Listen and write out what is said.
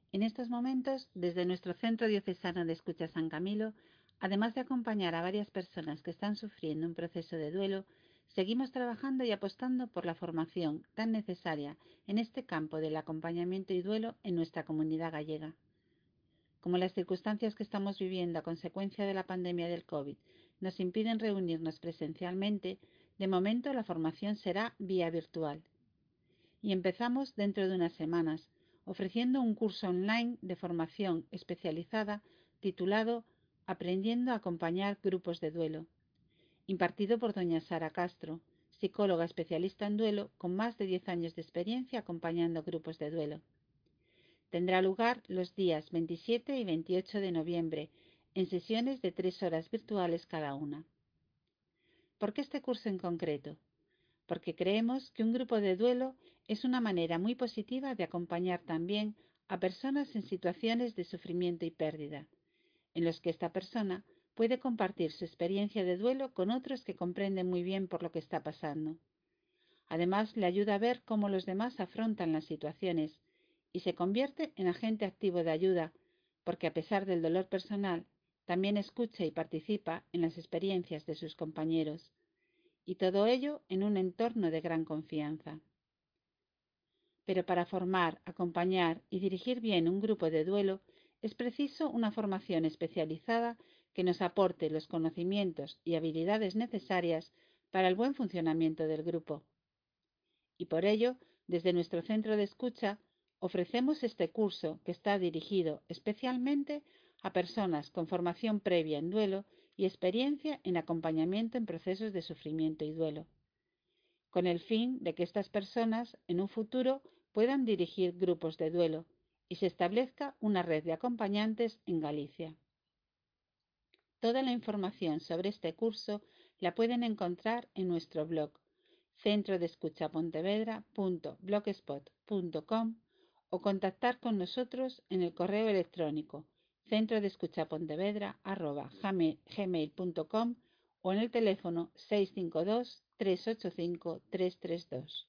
En estos momentos, desde nuestro Centro Diocesano de Escucha San Camilo, además de acompañar a varias personas que están sufriendo un proceso de duelo, seguimos trabajando y apostando por la formación tan necesaria en este campo del acompañamiento y duelo en nuestra comunidad gallega. Como las circunstancias que estamos viviendo a consecuencia de la pandemia del COVID nos impiden reunirnos presencialmente, de momento la formación será vía virtual. Y empezamos dentro de unas semanas, ofreciendo un curso online de formación especializada titulado Aprendiendo a acompañar grupos de duelo, impartido por doña Sara Castro, psicóloga especialista en duelo con más de 10 años de experiencia acompañando grupos de duelo. Tendrá lugar los días 27 y 28 de noviembre, en sesiones de 3 horas virtuales cada una. ¿Por qué este curso en concreto? Porque creemos que un grupo de duelo es una manera muy positiva de acompañar también a personas en situaciones de sufrimiento y pérdida, en los que esta persona puede compartir su experiencia de duelo con otros que comprenden muy bien por lo que está pasando. Además, le ayuda a ver cómo los demás afrontan las situaciones y se convierte en agente activo de ayuda, porque a pesar del dolor personal, también escucha y participa en las experiencias de sus compañeros, y todo ello en un entorno de gran confianza. Pero para formar, acompañar y dirigir bien un grupo de duelo es preciso una formación especializada que nos aporte los conocimientos y habilidades necesarias para el buen funcionamiento del grupo. Y por ello, desde nuestro centro de escucha, ofrecemos este curso que está dirigido especialmente a personas con formación previa en duelo y experiencia en acompañamiento en procesos de sufrimiento y duelo, con el fin de que estas personas en un futuro puedan dirigir grupos de duelo y se establezca una red de acompañantes en Galicia. Toda la información sobre este curso la pueden encontrar en nuestro blog centrodescuchapontevedra.blogspot.com o contactar con nosotros en el correo electrónico centrodescuchapontevedra@gmail.com o en el teléfono 652 385 332.